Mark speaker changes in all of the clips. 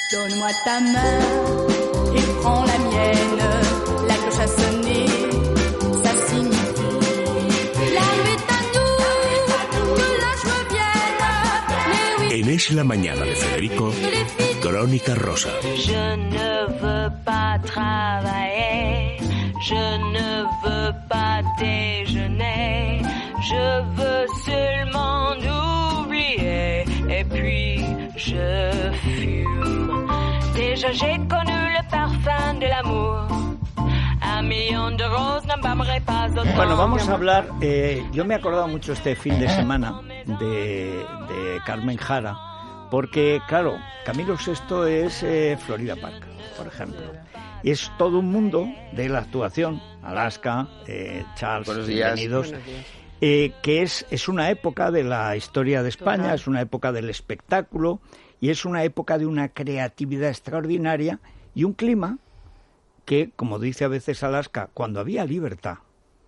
Speaker 1: Donne-moi ta main et prends la mienne. La cloche a sonné, ça signifie la nuit à nous, que la joie vienne. Mais oui,
Speaker 2: En Es la Mañana de Federico, Crónica Rosa.
Speaker 3: Je ne veux pas travailler, je ne veux pas déjeuner, je veux seulement oublier, et puis je fume. Déjà j'ai connu le parfum de l'amour. Un millón de roses no m'aimerait pas autant.
Speaker 4: Bueno, vamos a hablar, yo me he acordado mucho este fin de semana de Carmen Jara, porque claro, Camilo VI es Florida Park, por ejemplo. Y es todo un mundo de la actuación, Alaska, Charles,
Speaker 5: Buenos días.
Speaker 4: bienvenidos, que es una época de la historia de España,
Speaker 6: Total.
Speaker 4: es una época del espectáculo y es una época de una creatividad extraordinaria y un clima que, como dice a veces Alaska, cuando había libertad,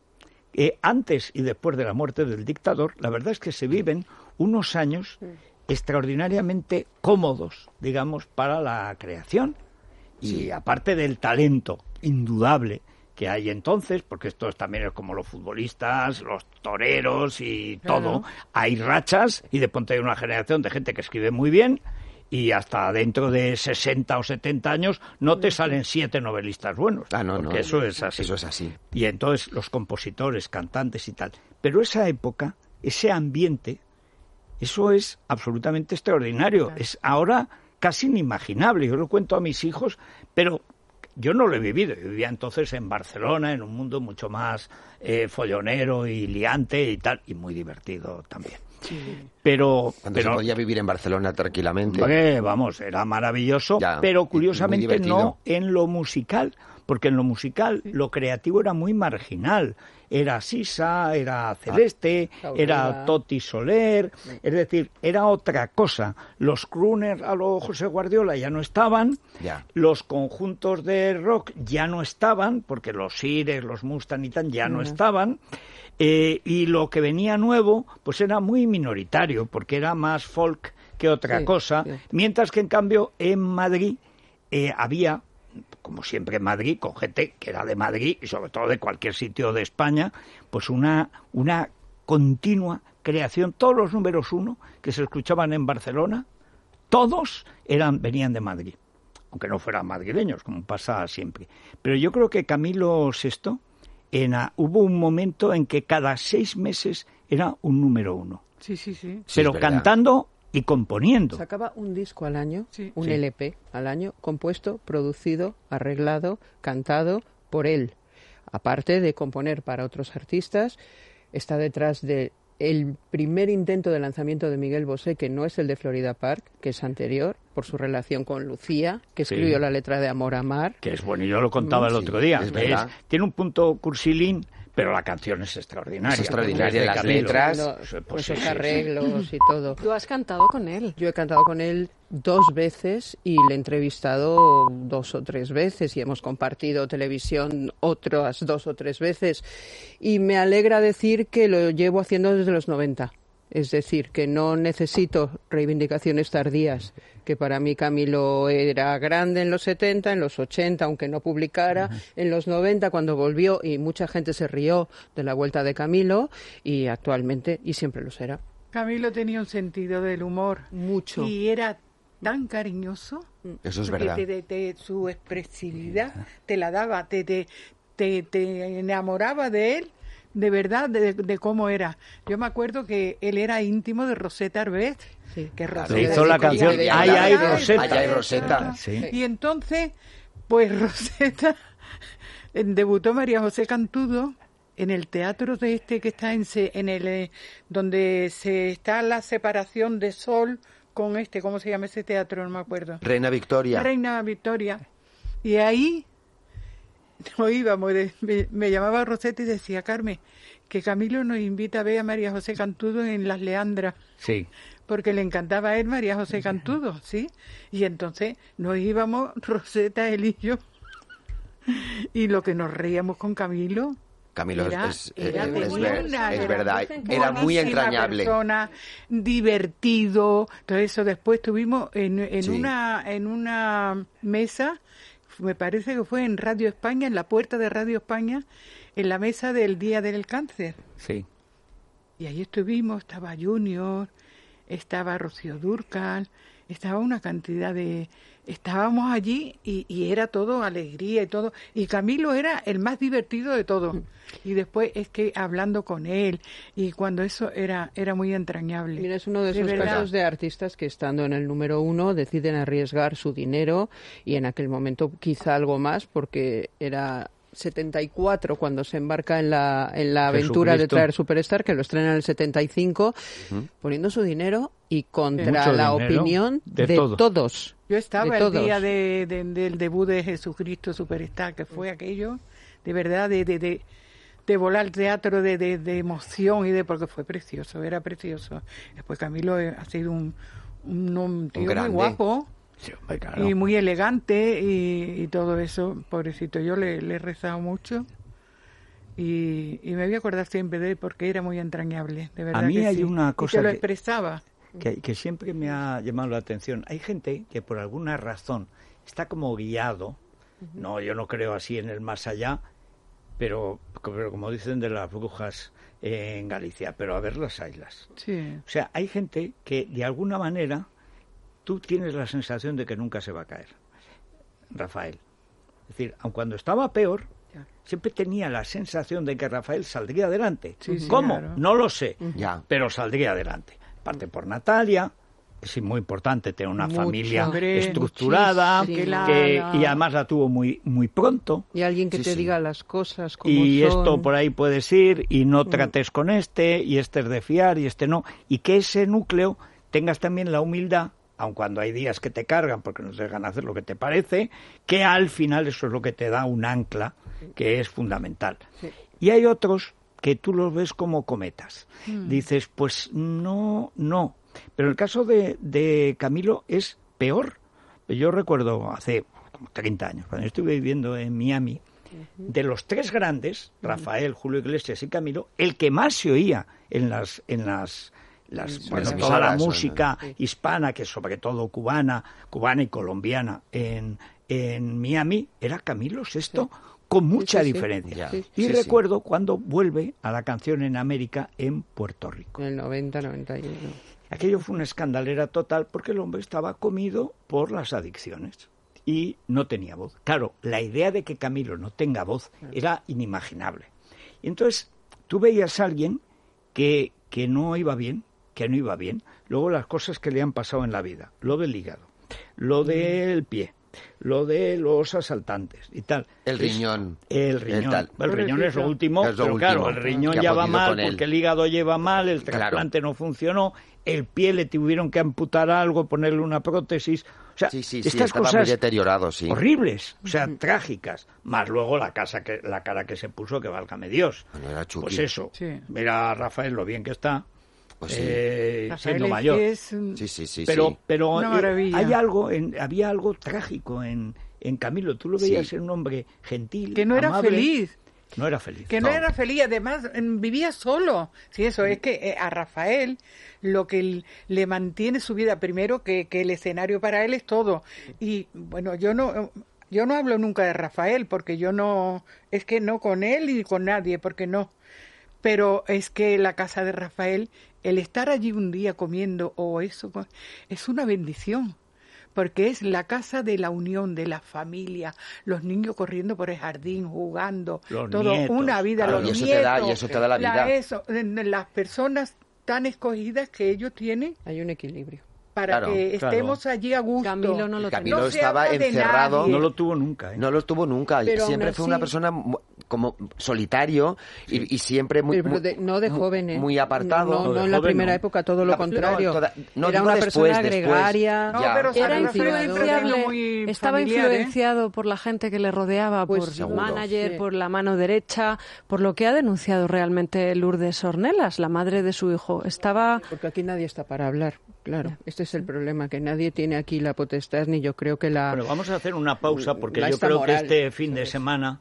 Speaker 4: antes y después de la muerte del dictador, la verdad es que se viven unos años extraordinariamente cómodos, digamos, para la creación. Y aparte del talento indudable que hay entonces, porque esto también es como los futbolistas, los toreros y todo, hay rachas y de pronto hay una generación de gente que escribe muy bien y hasta dentro de 60 o 70 años no te salen 7 novelistas buenos, porque eso es así.
Speaker 5: Eso es así.
Speaker 4: Y entonces los compositores, cantantes y tal. Pero esa época, ese ambiente, eso es absolutamente extraordinario. Es ahora casi inimaginable. Yo lo cuento a mis hijos, pero yo no lo he vivido. Yo vivía entonces en Barcelona, en un mundo mucho más follonero y liante y tal, y muy divertido también.
Speaker 6: Sí.
Speaker 4: Pero
Speaker 5: Cuando se podía vivir en Barcelona tranquilamente.
Speaker 4: vamos, era maravilloso,
Speaker 5: Ya,
Speaker 4: pero
Speaker 5: muy
Speaker 4: curiosamente
Speaker 5: divertido.
Speaker 4: no en lo musical, porque en lo musical lo creativo era muy marginal. Era Sisa, era Celeste, era Toti Soler, es decir, era otra cosa. Los crooners a lo José Guardiola ya no estaban,
Speaker 5: Ya.
Speaker 4: los conjuntos de rock ya no estaban, porque los Sires, los Mustang y tal ya no estaban, y lo que venía nuevo pues era muy minoritario, porque era más folk que otra cosa, mientras que en cambio en Madrid había, como siempre en Madrid, con gente que era de Madrid y sobre todo de cualquier sitio de España, pues una continua creación. Todos los números uno que se escuchaban en Barcelona, todos venían de Madrid, aunque no fueran madrileños, como pasa siempre. Pero yo creo que Camilo VI, hubo un momento en que cada 6 meses era un número uno.
Speaker 6: Sí.
Speaker 5: Sí,
Speaker 4: Pero
Speaker 5: es verdad.
Speaker 4: cantando y componiendo.
Speaker 7: Sacaba un disco al año,
Speaker 6: Sí.
Speaker 7: un
Speaker 4: Sí.
Speaker 7: LP al año, compuesto, producido, arreglado, cantado por él. Aparte de componer para otros artistas, está detrás de el primer intento de lanzamiento de Miguel Bosé, que no es el de Florida Park, que es anterior, por su relación con Lucía, que
Speaker 4: Sí.
Speaker 7: escribió la letra de Amor a Mar.
Speaker 4: Que es bueno, yo lo contaba el otro día.
Speaker 5: es
Speaker 4: que
Speaker 5: verdad.
Speaker 4: tiene un punto cursilín, pero la canción es extraordinaria.
Speaker 5: Es extraordinaria,
Speaker 4: de
Speaker 5: las
Speaker 4: Camilo.
Speaker 5: letras.
Speaker 7: Con
Speaker 4: Pues sí,
Speaker 7: esos
Speaker 4: sí,
Speaker 7: arreglos y todo.
Speaker 8: Tú has cantado con él.
Speaker 7: Yo he cantado con él 2 veces y le he entrevistado 2 o 3 veces y hemos compartido televisión otras 2 o 3 veces. Y me alegra decir que lo llevo haciendo desde los 90. Es decir, que no necesito reivindicaciones tardías, que para mí Camilo era grande en los 70, en los 80, aunque no publicara, en los 90 cuando volvió y mucha gente se rió de la vuelta de Camilo y actualmente, y siempre lo será.
Speaker 6: Camilo tenía un sentido del humor.
Speaker 7: Mucho.
Speaker 6: Y era tan cariñoso.
Speaker 5: Eso es
Speaker 6: porque
Speaker 5: verdad.
Speaker 6: su expresividad te la daba, te enamoraba de él, de verdad, de cómo era. Yo me acuerdo que él era íntimo de Rosetta Arbest.
Speaker 7: Sí.
Speaker 6: Que
Speaker 4: Se hizo la canción Ay, ay, Rosetta.
Speaker 5: Ay, ay, Rosetta.
Speaker 4: Sí.
Speaker 6: Y entonces, pues Rosetta, debutó María José Cantudo en el teatro de que está en el donde se está la separación de Sol con ¿cómo se llama ese teatro? No me acuerdo.
Speaker 5: Reina Victoria.
Speaker 6: Reina Victoria. Y ahí no íbamos, me llamaba Rosetta y decía, Carmen, que Camilo nos invita a ver a María José Cantudo en Las Leandras.
Speaker 4: Sí.
Speaker 6: Porque le encantaba a él María José Cantudo, ¿sí? Y entonces nos íbamos, Rosetta, él y yo, y lo que nos reíamos con Camilo,
Speaker 5: Camilo
Speaker 6: tenía
Speaker 5: es
Speaker 6: una-
Speaker 5: verdad,
Speaker 7: dicen que
Speaker 5: era muy
Speaker 6: buenísima
Speaker 5: entrañable.
Speaker 6: persona, divertido, todo eso. Después tuvimos en
Speaker 5: Sí.
Speaker 6: una mesa, me parece que fue en Radio España, en la puerta de Radio España, en la mesa del Día del Cáncer.
Speaker 4: Sí.
Speaker 6: Y ahí estuvimos, estaba Junior, estaba Rocío Dúrcal, estaba una cantidad de... Estábamos allí y era todo alegría y todo. Y Camilo era el más divertido de todos. Y después es que hablando con él, y cuando eso era muy entrañable.
Speaker 7: Mira, es uno de
Speaker 6: De
Speaker 7: esos
Speaker 6: verdad.
Speaker 7: casos de artistas que estando en el número 1 deciden arriesgar su dinero y en aquel momento quizá algo más porque era 74 cuando se embarca en la aventura de
Speaker 4: Jesucristo.
Speaker 7: traer Superstar, que lo estrena en el 75, poniendo su dinero y contra
Speaker 4: Mucho
Speaker 7: la
Speaker 4: dinero,
Speaker 7: opinión
Speaker 4: de
Speaker 7: de
Speaker 4: todo.
Speaker 7: todos.
Speaker 6: Yo estaba
Speaker 7: de
Speaker 6: el
Speaker 7: todos.
Speaker 6: día del debut de Jesucristo Superstar, que fue aquello, de verdad, de volar al teatro, de emoción, porque fue precioso, era precioso. Después Camilo ha sido un tío muy
Speaker 5: grande.
Speaker 6: guapo.
Speaker 4: Sí, hombre, claro.
Speaker 6: Y muy elegante y todo eso, pobrecito. Yo le he rezado mucho y me voy a acordar siempre de él porque era muy entrañable, de verdad.
Speaker 4: A mí
Speaker 6: que
Speaker 4: hay
Speaker 6: sí.
Speaker 4: una
Speaker 6: Y
Speaker 4: cosa
Speaker 6: te lo
Speaker 4: que-
Speaker 6: expresaba.
Speaker 4: que siempre me ha llamado la atención. Hay gente que por alguna razón está como guiado. No, yo no creo así en el más allá, pero como dicen de las brujas en Galicia, pero a ver las haylas.
Speaker 6: Sí.
Speaker 4: O sea, hay gente que de alguna manera tú tienes la sensación de que nunca se va a caer. Rafael. Es decir, aun cuando estaba peor,
Speaker 6: Ya.
Speaker 4: siempre tenía la sensación de que Rafael saldría adelante.
Speaker 6: Sí, sí,
Speaker 4: ¿Cómo?
Speaker 6: claro.
Speaker 4: No lo sé,
Speaker 5: Ya.
Speaker 4: pero saldría adelante. Parte por Natalia, es muy importante tener una
Speaker 7: Mucho.
Speaker 4: familia
Speaker 6: Hombre,
Speaker 4: estructurada,
Speaker 7: muchísimo.
Speaker 4: y además la tuvo muy, muy pronto.
Speaker 7: Y alguien que
Speaker 5: Sí,
Speaker 7: te
Speaker 5: sí.
Speaker 7: diga las cosas como
Speaker 4: Y
Speaker 7: son.
Speaker 4: esto por ahí puedes ir y no trates con este, y este es de fiar y este no. Y que ese núcleo tengas también la humildad, aun cuando hay días que te cargan porque no te dejan hacer lo que te parece, que al final eso es lo que te da un ancla que es fundamental.
Speaker 7: Sí.
Speaker 4: Y hay otros que tú los ves como cometas. Dices, pues no. Pero el caso de Camilo es peor. Yo recuerdo hace como 30 años, cuando yo estuve viviendo en Miami, de los tres grandes, Rafael, Julio Iglesias y Camilo, el que más se oía en las toda la
Speaker 5: emisoras,
Speaker 4: música hispana, que sobre todo cubana y colombiana en Miami, era Camilo VI, con mucha
Speaker 7: sí.
Speaker 4: diferencia.
Speaker 5: Ya.
Speaker 4: Y
Speaker 5: Sí,
Speaker 4: recuerdo cuando vuelve a la canción en América en Puerto Rico.
Speaker 7: En el 90-91.
Speaker 4: Aquello fue una escandalera total porque el hombre estaba comido por las adicciones y no tenía voz. Claro, la idea de que Camilo no tenga voz era inimaginable. Y entonces tú veías a alguien que no iba bien, luego las cosas que le han pasado en la vida, lo del hígado, lo del pie, lo de los asaltantes y tal.
Speaker 5: El riñón.
Speaker 4: El riñón.
Speaker 5: tal.
Speaker 4: El riñón es lo último,
Speaker 5: Es lo
Speaker 4: pero claro,
Speaker 5: último
Speaker 4: el riñón
Speaker 5: que ha
Speaker 4: ya va
Speaker 5: podido
Speaker 4: mal
Speaker 5: con él.
Speaker 4: porque el hígado lleva mal, el
Speaker 5: Claro.
Speaker 4: trasplante no funcionó, el pie le tuvieron que amputar algo, ponerle una prótesis. O sea,
Speaker 5: Sí,
Speaker 4: estas
Speaker 5: estaba muy
Speaker 4: cosas
Speaker 5: deteriorado, sí.
Speaker 4: horribles, o sea, trágicas. Más luego la cara que se puso, que válgame Dios.
Speaker 5: Bueno, era Chucky.
Speaker 4: Pues eso,
Speaker 6: Sí.
Speaker 4: mira a Rafael lo bien que está,
Speaker 5: Pues sí.
Speaker 6: Rafael
Speaker 4: siendo mayor.
Speaker 5: Sí.
Speaker 4: Pero
Speaker 6: Una maravilla.
Speaker 4: hay había algo trágico en Camilo. Tú lo veías
Speaker 5: Sí.
Speaker 4: en un hombre gentil,
Speaker 6: Que no era
Speaker 4: amable.
Speaker 6: feliz.
Speaker 4: No era feliz.
Speaker 6: Que no era feliz, además vivía solo. Sí, eso es que a Rafael lo que le mantiene su vida, primero que el escenario para él es todo. Y bueno, yo no hablo nunca de Rafael porque es que no con él ni con nadie, porque no. Pero es que la casa de Rafael, el estar allí un día comiendo o eso, es una bendición. Porque es la casa de la unión, de la familia, los niños corriendo por el jardín, jugando,
Speaker 4: Los
Speaker 6: todo,
Speaker 4: nietos,
Speaker 6: una vida,
Speaker 4: claro.
Speaker 6: los
Speaker 5: Y eso
Speaker 6: nietos,
Speaker 5: te da la vida.
Speaker 6: las personas tan escogidas que ellos tienen
Speaker 7: Hay un equilibrio.
Speaker 6: para
Speaker 5: Claro,
Speaker 6: que
Speaker 4: claro.
Speaker 6: estemos allí a gusto.
Speaker 8: Camilo no lo
Speaker 5: Camilo
Speaker 6: No
Speaker 8: tenía.
Speaker 6: se
Speaker 5: estaba
Speaker 6: habla de
Speaker 5: encerrado.
Speaker 6: nadie.
Speaker 4: No lo tuvo nunca.
Speaker 5: No lo tuvo nunca.
Speaker 7: Pero
Speaker 5: Siempre
Speaker 7: aún
Speaker 5: fue una
Speaker 7: así-
Speaker 5: persona como solitario y siempre muy,
Speaker 7: Pero no de joven, ¿eh?
Speaker 5: muy apartado.
Speaker 7: No,
Speaker 4: No, de
Speaker 7: en la
Speaker 4: joven
Speaker 7: primera
Speaker 4: no.
Speaker 7: época, todo lo
Speaker 5: No,
Speaker 7: contrario.
Speaker 5: no,
Speaker 7: Era
Speaker 5: no
Speaker 7: una
Speaker 5: después,
Speaker 7: persona
Speaker 5: después.
Speaker 7: gregaria.
Speaker 6: No,
Speaker 5: Ya.
Speaker 6: pero
Speaker 8: Era
Speaker 6: Rafael siempre ha sido
Speaker 8: influenciable,
Speaker 6: muy
Speaker 8: estaba
Speaker 6: familiar, ¿eh?
Speaker 8: influenciado por la gente que le rodeaba,
Speaker 7: Pues
Speaker 8: por el
Speaker 5: seguro.
Speaker 8: manager,
Speaker 7: Sí.
Speaker 8: por la mano derecha, por lo que ha denunciado realmente Lourdes Ornelas, la madre de su hijo. Estaba
Speaker 7: Porque aquí nadie está para hablar, claro. Este es el problema, que nadie tiene aquí la potestad, ni yo creo que la...
Speaker 4: Bueno, vamos a hacer una pausa porque
Speaker 7: La
Speaker 4: yo
Speaker 7: esta
Speaker 4: creo
Speaker 7: moral,
Speaker 4: que este fin de
Speaker 7: ¿sabes?
Speaker 4: semana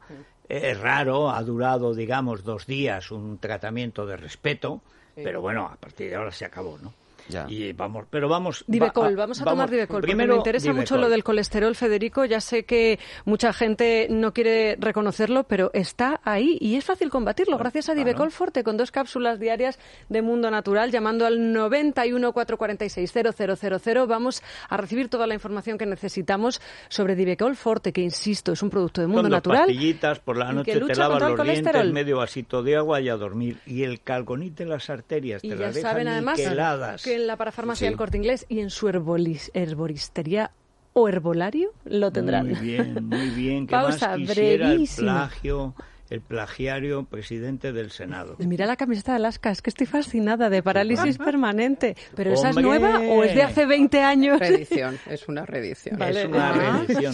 Speaker 4: Es raro, ha durado, digamos, 2 días un tratamiento de respeto, pero bueno, a partir de ahora se acabó, ¿no?
Speaker 5: Ya.
Speaker 4: Y vamos
Speaker 8: Divecol, vamos a tomar Divecol, porque me interesa mucho lo del colesterol, Federico. Ya sé que mucha gente no quiere reconocerlo, pero está ahí y es fácil combatirlo gracias a Divecol Forte, con 2 cápsulas diarias de Mundo Natural, llamando al 91 446 0000. Vamos a recibir toda la información que necesitamos sobre Divecol Forte, que insisto, es un producto de Mundo
Speaker 4: Son 2
Speaker 8: Natural.
Speaker 4: pastillitas, por la noche te lavas los dientes, medio vasito de agua y a dormir. Y el calgonite en las arterias
Speaker 8: Y
Speaker 4: te
Speaker 8: ya
Speaker 4: las
Speaker 8: saben,
Speaker 4: dejan
Speaker 8: además,
Speaker 4: niqueladas.
Speaker 8: que en la parafarmacia del Corte Inglés y en su herboristería o herbolario lo tendrán.
Speaker 4: Muy bien. ¿Qué
Speaker 8: Pausa,
Speaker 4: más quisiera
Speaker 8: brevísima.
Speaker 4: el plagiario presidente del Senado?
Speaker 8: Mira la camiseta de Alaska, es que estoy fascinada, de parálisis permanente. ¿Pero esa es
Speaker 4: ¡Hombre!
Speaker 8: nueva o es de hace 20 años?
Speaker 7: Reedición, es una reedición.
Speaker 8: Vale.
Speaker 4: Es una reedición.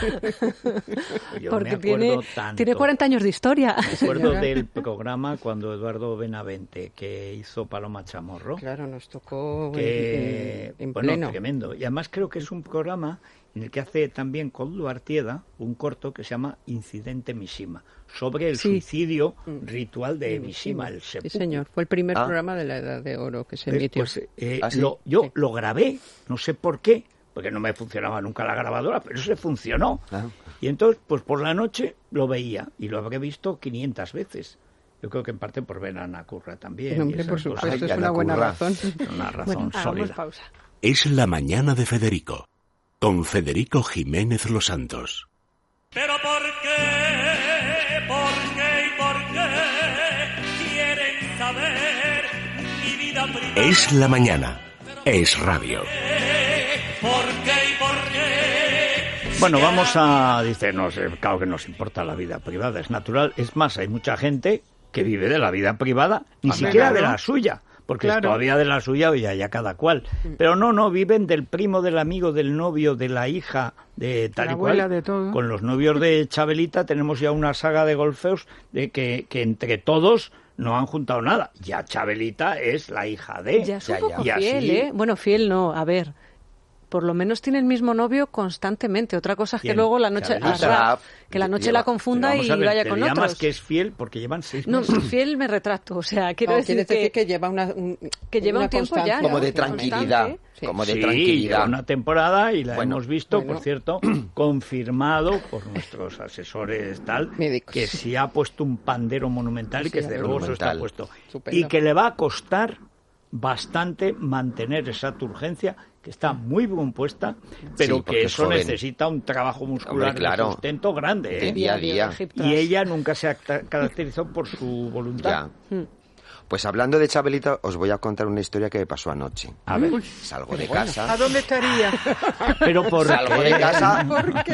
Speaker 4: Yo
Speaker 8: Porque
Speaker 4: me acuerdo
Speaker 8: tiene 40 años de historia.
Speaker 4: Me acuerdo del programa cuando Eduardo Benavente, que hizo Paloma Chamorro.
Speaker 7: Claro, nos tocó en
Speaker 4: bueno,
Speaker 7: pleno.
Speaker 4: tremendo. Y además creo que es un programa en el que hace también Koldo Artieda un corto que se llama Incidente Mishima, sobre el suicidio ritual de Mishima, el
Speaker 7: Sí,
Speaker 4: seppuku.
Speaker 7: señor. Fue el primer programa de la Edad de Oro que se emitió.
Speaker 4: Pues,
Speaker 5: ¿sí?
Speaker 4: yo lo grabé, no sé por qué, porque no me funcionaba nunca la grabadora, pero se funcionó.
Speaker 5: Ah.
Speaker 4: Y entonces, pues por la noche lo veía, y lo habré visto 500 veces. Yo creo que en parte por ver a Ana Curra también.
Speaker 7: Hombre,
Speaker 4: y esas
Speaker 7: por
Speaker 4: cosas.
Speaker 7: supuesto, es
Speaker 5: Ay,
Speaker 7: una
Speaker 5: Ana
Speaker 7: buena
Speaker 5: Curra.
Speaker 7: razón.
Speaker 4: Una razón
Speaker 8: Bueno, hagamos
Speaker 4: sólida.
Speaker 8: pausa.
Speaker 2: Es la mañana de Federico, con Federico Jiménez Los Santos.
Speaker 9: Pero ¿por qué? ¿Por qué y por qué quieren saber mi vida privada?
Speaker 2: Es la mañana. Es radio.
Speaker 9: ¿Por qué y por qué?
Speaker 4: Bueno, vamos a... Dice, no sé, claro que nos importa la vida privada, es natural. Es más, hay mucha gente que vive de la vida privada, ni siquiera de la suya. Porque todavía de la suya, oye, ya cada cual. Pero no, viven del primo, del amigo, del novio, de la hija, de tal y cual.
Speaker 6: De todo.
Speaker 4: Con los novios de Chabelita tenemos ya una saga de golfeos de que entre todos no han juntado nada. Ya Chabelita es la hija de...
Speaker 8: Ya es un poco
Speaker 4: Y así-
Speaker 8: fiel, ¿eh? Bueno, fiel no, a ver. Por lo menos tiene el mismo novio constantemente. Otra cosa es que
Speaker 4: ¿Quién?
Speaker 8: luego la noche
Speaker 4: Chabelita.
Speaker 8: que la noche
Speaker 5: Lleva-
Speaker 8: la confunda
Speaker 4: Pero vamos
Speaker 8: y
Speaker 4: a ver,
Speaker 8: vaya
Speaker 4: te
Speaker 8: con
Speaker 4: llamas
Speaker 8: otros.
Speaker 4: que es fiel porque llevan 6
Speaker 8: No,
Speaker 4: meses.
Speaker 8: fiel me retracto, o sea, quiero
Speaker 7: No,
Speaker 8: decir
Speaker 7: quiere decir
Speaker 8: que
Speaker 7: lleva
Speaker 8: que lleva
Speaker 7: una
Speaker 8: un tiempo
Speaker 7: constancia.
Speaker 8: ya,
Speaker 5: Como
Speaker 8: ¿no?
Speaker 5: de tranquilidad.
Speaker 8: Constante.
Speaker 5: Como de
Speaker 4: Sí,
Speaker 5: tranquilidad.
Speaker 4: lleva una temporada y la
Speaker 5: Bueno,
Speaker 4: hemos visto,
Speaker 7: bueno.
Speaker 4: por cierto, confirmado por nuestros asesores tal,
Speaker 7: Médicos.
Speaker 4: que sí ha puesto un pandero monumental y que
Speaker 7: Sí,
Speaker 4: desde luego eso está
Speaker 5: monumental.
Speaker 4: puesto.
Speaker 7: Estupendo.
Speaker 4: Y que le va a costar bastante mantener esa turgencia que está muy bien puesta, pero
Speaker 5: Sí, porque
Speaker 4: que
Speaker 5: es
Speaker 4: eso
Speaker 5: joven.
Speaker 4: necesita un trabajo muscular
Speaker 5: Hombre, claro.
Speaker 4: de sustento grande.
Speaker 5: De
Speaker 4: ¿eh?
Speaker 5: día a día.
Speaker 4: Y ella nunca se ha caracterizado por su voluntad.
Speaker 5: Ya. Pues hablando de Chabelita, os voy a contar una historia que me pasó anoche.
Speaker 4: A ver,
Speaker 5: Salgo de casa.
Speaker 6: ¿A dónde estaría?
Speaker 4: pero por
Speaker 5: Salgo
Speaker 4: qué?
Speaker 5: de casa,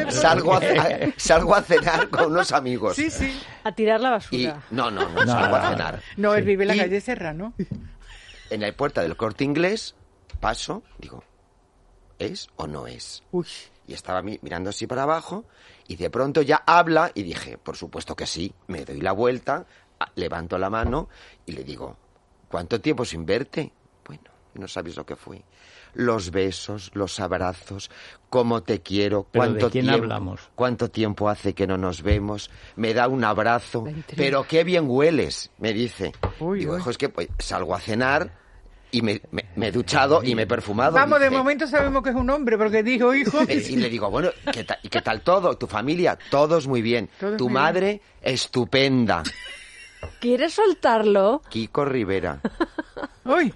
Speaker 5: salgo a cenar con unos amigos.
Speaker 6: Sí, sí.
Speaker 8: A tirar la
Speaker 5: Y
Speaker 8: basura.
Speaker 5: no, salgo a cenar.
Speaker 6: No, él vive en la
Speaker 5: Y-
Speaker 6: calle Serrano.
Speaker 5: En la puerta del Corte Inglés, paso, digo, ¿es o no es?
Speaker 6: Uy.
Speaker 5: Y estaba mirando así para abajo y de pronto ya habla y dije, por supuesto que sí, me doy la vuelta, levanto la mano y le digo, ¿cuánto tiempo sin verte? Bueno, no sabéis lo que fue. Los besos, los abrazos, cómo te quiero,
Speaker 4: ¿Pero de
Speaker 5: cuánto
Speaker 4: quién
Speaker 5: tiempo,
Speaker 4: hablamos?
Speaker 5: cuánto tiempo hace que no nos vemos, me da un abrazo,
Speaker 7: La intriga.
Speaker 5: pero qué bien hueles, me dice.
Speaker 6: Uy,
Speaker 5: Digo,
Speaker 6: uy.
Speaker 5: hijo, es que pues, salgo a cenar y me he duchado y me he perfumado.
Speaker 6: Vamos, de
Speaker 5: Dice,
Speaker 6: momento sabemos que es un hombre, porque dijo hijo.
Speaker 5: y le digo, bueno, ¿y qué tal todo? ¿Tu familia? Todos muy bien.
Speaker 6: Todos
Speaker 5: ¿Tu
Speaker 6: muy
Speaker 5: madre? Estupenda.
Speaker 8: ¿Quieres soltarlo?
Speaker 5: Kiko Rivera.
Speaker 6: Uy,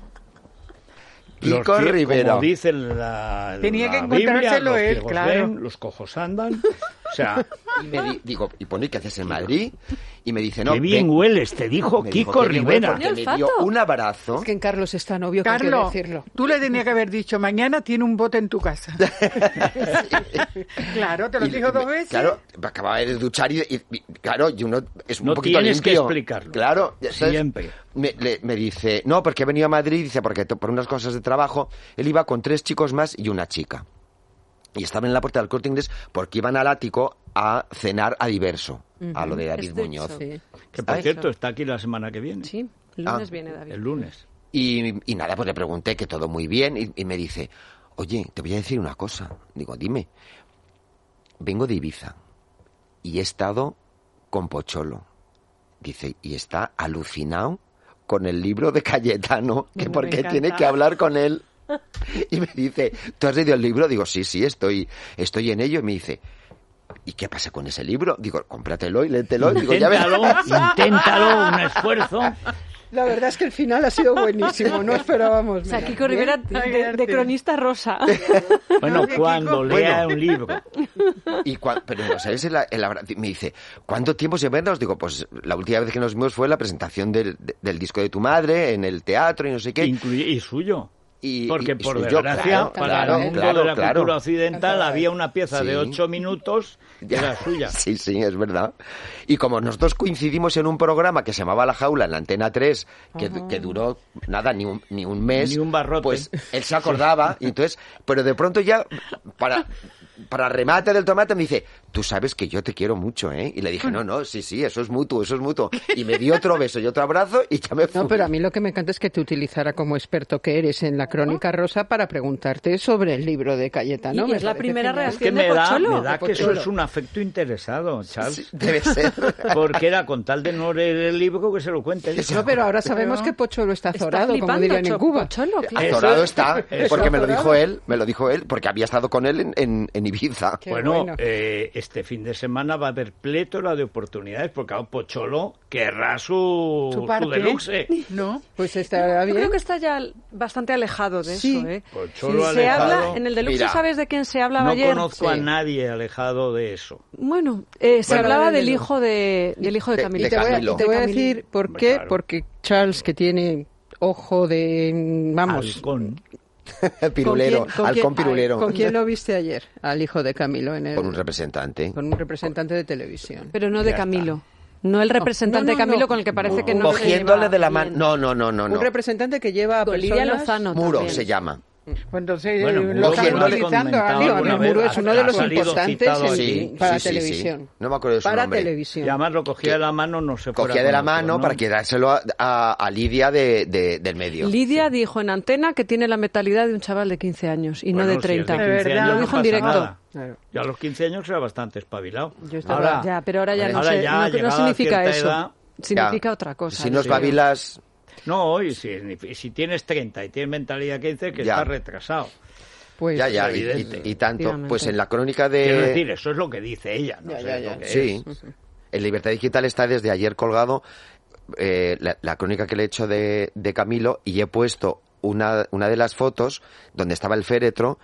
Speaker 4: Los
Speaker 5: Kiko
Speaker 4: ciegos,
Speaker 5: Rivera.
Speaker 4: como dice la
Speaker 6: Tenía que
Speaker 4: Biblia,
Speaker 6: encontrárselo
Speaker 4: los
Speaker 6: él,
Speaker 4: ciegos
Speaker 6: claro.
Speaker 4: ven, los cojos andan. O sea,
Speaker 5: Y me digo, ¿y pone qué haces en Madrid? Y me dice, no,
Speaker 4: qué bien
Speaker 5: ven.
Speaker 4: hueles, te dijo
Speaker 5: Me dijo,
Speaker 4: Kiko
Speaker 5: "Qué bien huele",
Speaker 4: Rivera.
Speaker 5: porque me
Speaker 8: Olfato.
Speaker 5: dio un abrazo.
Speaker 7: Es que en Carlos es tan obvio que hay
Speaker 6: Carlos,
Speaker 7: que decirlo.
Speaker 6: tú le tenías que haber dicho, mañana tiene un bote en tu casa. Claro, te lo
Speaker 5: Y
Speaker 6: dijo dos
Speaker 5: me-
Speaker 6: veces.
Speaker 5: Claro, me acababa de duchar y claro, y uno es un
Speaker 4: No
Speaker 5: poquito
Speaker 4: tienes que
Speaker 5: limpio.
Speaker 4: explicarlo.
Speaker 5: Claro, entonces
Speaker 4: Siempre.
Speaker 5: Me dice, no, porque he venido a Madrid, dice, porque por unas cosas de trabajo, él iba con 3 chicos más y una chica. Y estaban en la puerta del Corte Inglés porque iban al ático a cenar a Diverso, a lo de David
Speaker 8: Es de
Speaker 5: Muñoz.
Speaker 8: hecho.
Speaker 7: Sí.
Speaker 4: Que por
Speaker 5: Ay,
Speaker 4: cierto está aquí la semana que viene.
Speaker 8: Sí, el lunes viene David.
Speaker 4: El lunes.
Speaker 5: Y nada, pues le pregunté que todo muy bien y me dice, oye, te voy a decir una cosa. Digo, dime. Vengo de Ibiza y he estado con Pocholo. Dice, y está alucinado con el libro de Cayetano, que porque tiene que hablar con él. Y me dice, ¿tú has leído el libro? Digo, sí, estoy en ello. Y me dice, ¿y qué pasa con ese libro? Digo, cómpratelo y léetelo.
Speaker 4: Inténtalo, un esfuerzo.
Speaker 7: La verdad es que el final ha sido buenísimo, no esperábamos.
Speaker 8: O sea, Kiko Rivera de cronista rosa.
Speaker 4: Bueno, cuando lea un libro.
Speaker 5: Pero, ¿sabes? Me dice, ¿cuánto tiempo sin vernos? Digo, pues la última vez que nos vimos fue la presentación del disco de tu madre en el teatro y no sé qué.
Speaker 4: Y suyo. Porque por
Speaker 5: suyo,
Speaker 4: desgracia, para el mundo de la cultura occidental había una pieza de 8 minutos que era suya.
Speaker 5: Sí, es verdad. Y como nosotros coincidimos en un programa que se llamaba La Jaula en la Antena 3, que duró nada, ni un mes,
Speaker 4: ni un barrote,
Speaker 5: pues él se acordaba, y entonces, pero de pronto ya, para remate del tomate me dice, tú sabes que yo te quiero mucho, ¿eh? Y le dije, no, sí, eso es mutuo. Y me dio otro beso y otro abrazo y ya me fui.
Speaker 7: No, pero a mí lo que me encanta es que te utilizara como experto que eres en la Crónica Rosa para preguntarte sobre el libro de Cayetano.
Speaker 8: Y es la primera reacción
Speaker 4: de
Speaker 8: Pocholo.
Speaker 4: Me da que eso es un afecto interesado, Charles.
Speaker 5: Sí, debe ser.
Speaker 4: Porque era con tal de no leer el libro que se lo cuente.
Speaker 7: No, pero ahora sabemos que Pocholo está azorado, como dirían en Cuba.
Speaker 8: Pocholo,
Speaker 5: azorado está, porque me lo dijo él, porque había estado con él en Ibiza.
Speaker 4: Bueno, este fin de semana va a haber plétora de oportunidades, porque a Pocholo querrá su deluxe.
Speaker 6: ¿No?
Speaker 7: Pues estará bien.
Speaker 8: Yo creo que está ya bastante alejado de eso, ¿eh?
Speaker 4: Pocholo
Speaker 8: se habla, en el deluxe,
Speaker 5: mira,
Speaker 8: ¿sabes de quién se hablaba ayer?
Speaker 4: No conozco a nadie alejado de eso.
Speaker 8: Bueno, se hablaba del hijo de Camilo.
Speaker 7: Te voy a decir por qué. Claro. Porque Charles, que tiene ojo de...
Speaker 4: Halcón.
Speaker 5: Pirulero, halcón pirulero.
Speaker 7: ¿Con quién lo viste ayer? Al hijo de Camilo.
Speaker 5: Con un representante.
Speaker 7: Con un representante de televisión.
Speaker 8: Pero no de Camilo. No el representante de Camilo con el que parece que no se lleva
Speaker 5: cogiéndole de la mano. No.
Speaker 7: Un representante que lleva a
Speaker 8: Lidia Lozano
Speaker 5: Muro
Speaker 8: también.
Speaker 5: Se llama.
Speaker 6: Pues entonces
Speaker 5: lo están
Speaker 6: utilizando
Speaker 7: el Muro es uno de los importantes para
Speaker 5: sí,
Speaker 7: televisión.
Speaker 5: Sí. No me acuerdo de su nombre.
Speaker 7: Televisión.
Speaker 4: Y además lo cogía de la mano, no se fuera.
Speaker 5: Cogía de la mano para que dárselo a Lidia del medio.
Speaker 8: Lidia dijo en antena que tiene la mentalidad de un chaval de 15 años y no de 30.
Speaker 4: Si es de 15 años,
Speaker 8: lo dijo en directo.
Speaker 4: Claro. Yo a los 15 años era bastante espabilado.
Speaker 8: Pero ahora ya no significa eso.
Speaker 4: Edad,
Speaker 8: significa otra cosa.
Speaker 5: Si no espabilas...
Speaker 4: No, y si tienes 30 y tienes mentalidad 15, que estás retrasado.
Speaker 5: Pues ya, y tanto. Pues en la crónica de...
Speaker 4: Quiero decir, eso es lo que dice ella, no sé lo que
Speaker 5: sí. Es. En Libertad Digital está desde ayer colgado la crónica que le he hecho de Camilo, y he puesto una de las fotos donde estaba el féretro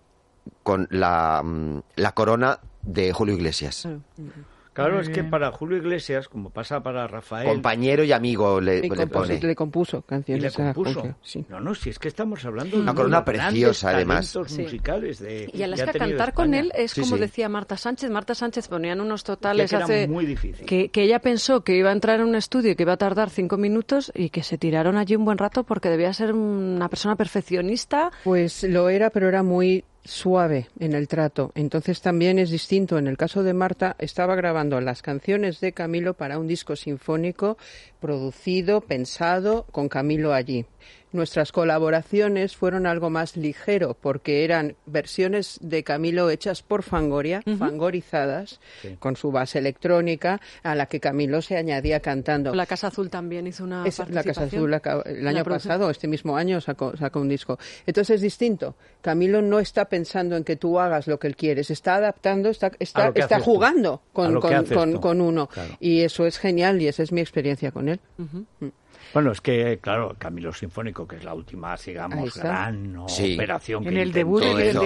Speaker 5: con la corona de Julio Iglesias.
Speaker 4: Claro, es que para Julio Iglesias, como pasa para Rafael...
Speaker 5: Compañero y amigo le pone.
Speaker 7: Le compuso canciones.
Speaker 4: ¿Y le compuso? Sí. No, si es que estamos hablando de
Speaker 5: una corona preciosa, además.
Speaker 4: musicales
Speaker 8: y a las que cantar con él es como decía Marta Sánchez. Marta Sánchez ponían unos totales hace...
Speaker 4: muy difícil.
Speaker 8: Que ella pensó que iba a entrar en un estudio y que iba a tardar 5 minutos y que se tiraron allí un buen rato porque debía ser una persona perfeccionista.
Speaker 7: Pues lo era, pero era muy suave en el trato. Entonces también es distinto. En el caso de Marta, estaba grabando las canciones de Camilo para un disco sinfónico producido, pensado, con Camilo allí. Nuestras colaboraciones fueron algo más ligero porque eran versiones de Camilo hechas por Fangoria, fangorizadas, con su base electrónica, a la que Camilo se añadía cantando.
Speaker 8: La Casa Azul también hizo una participación.
Speaker 7: La Casa Azul el año pasado, este mismo año, sacó un disco. Entonces es distinto. Camilo no está pensando en que tú hagas lo que él quiere, se está adaptando, está jugando con uno. Claro. Y eso es genial y esa es mi experiencia con él.
Speaker 4: Bueno, es que, claro, Camilo Sinfónico, que es la última, digamos, gran operación que
Speaker 6: en el debut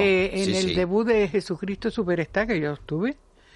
Speaker 6: el debut de Jesucristo Superstar, que yo estuve,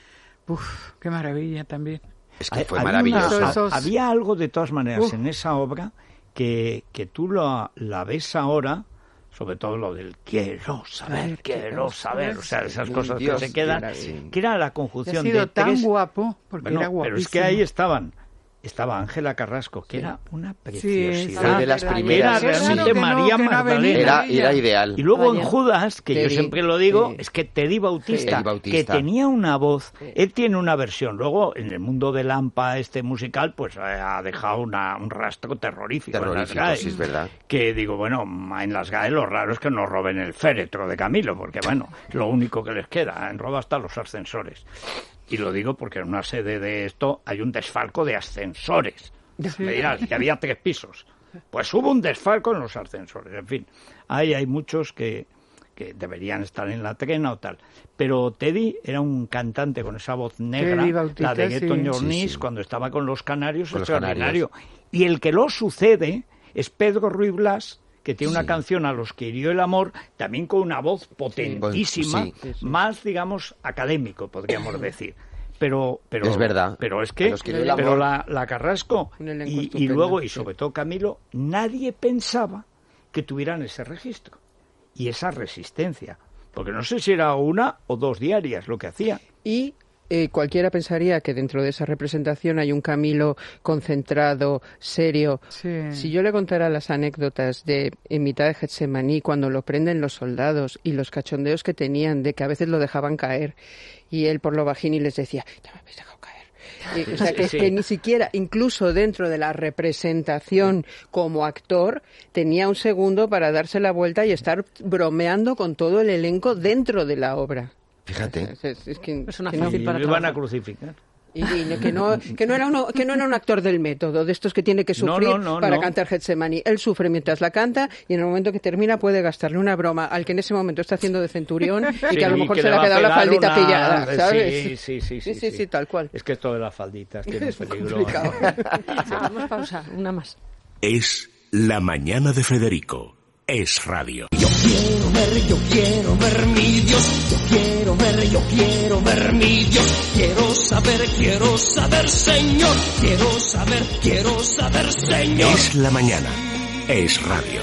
Speaker 6: qué maravilla también.
Speaker 5: Es que fue maravilloso.
Speaker 4: Había algo, de todas maneras, en esa obra que tú la ves ahora, sobre todo lo del quiero saber, o sea, esas cosas que se quedan, que era la conjunción de tres...
Speaker 6: Ha sido tan guapo, porque era guapísimo.
Speaker 4: Pero es que ahí estaba Ángela Carrasco, que era una preciosidad.
Speaker 5: Fue de las primeras.
Speaker 4: Era realmente María Magdalena.
Speaker 5: Era ideal.
Speaker 4: Y luego en Judas, que yo siempre lo digo, es que Teddy Bautista, que tenía una voz, él tiene una versión. Luego, en el mundo de Lampa musical, pues ha dejado un rastro terrorífico en las GAE.
Speaker 5: Sí, es verdad.
Speaker 4: Que digo, bueno, en las GAE lo raro es que no roben el féretro de Camilo, porque bueno, es lo único que les queda, roba hasta los ascensores. Y lo digo porque en una sede de esto hay un desfalco de ascensores. Me dirás que había 3 pisos. Pues hubo un desfalco en los ascensores. En fin, ahí hay muchos que deberían estar en la trena o tal. Pero Teddy era un cantante con esa voz negra,
Speaker 6: Bautista,
Speaker 4: la de Get On Your Knees, cuando estaba con los Canarios, extraordinario. Y el que lo sucede es Pedro Ruiz Blas, que tiene una canción, A los que hirió el amor, también con una voz potentísima, más, digamos, académico, podríamos decir. Pero
Speaker 5: es verdad.
Speaker 4: Pero es que la Carrasco y luego, y sobre todo Camilo, nadie pensaba que tuvieran ese registro y esa resistencia. Porque no sé si era 1 o 2 diarias lo que hacían.
Speaker 7: Y cualquiera pensaría que dentro de esa representación hay un Camilo concentrado, serio.
Speaker 6: Sí.
Speaker 7: Si yo le contara las anécdotas de en mitad de Getsemaní, cuando lo prenden los soldados y los cachondeos que tenían, de que a veces lo dejaban caer y él por lo bajín y les decía, ya me habéis dejado caer. O sea, que ni siquiera, incluso dentro de la representación como actor, tenía un segundo para darse la vuelta y estar bromeando con todo el elenco dentro de la obra.
Speaker 5: Fíjate.
Speaker 7: Es que,
Speaker 8: es una
Speaker 7: que
Speaker 8: fácil para
Speaker 4: lo iban a crucificar.
Speaker 7: Y que no era un actor del método, de estos que tiene que sufrir para cantar Getsemaní. Él sufre mientras la canta y en el momento que termina puede gastarle una broma al que en ese momento está haciendo de centurión y que a lo mejor se le ha quedado la faldita pillada, ¿sabes?
Speaker 4: Sí,
Speaker 7: tal cual.
Speaker 4: Es que esto de las falditas tiene un peligro.
Speaker 8: Vamos pausa, una más.
Speaker 2: Es La mañana de Federico. Es radio.
Speaker 10: Yo quiero ver mi Dios. Yo quiero ver mi Dios. Quiero saber, Señor. Quiero saber, Señor.
Speaker 2: Es la mañana. Es radio.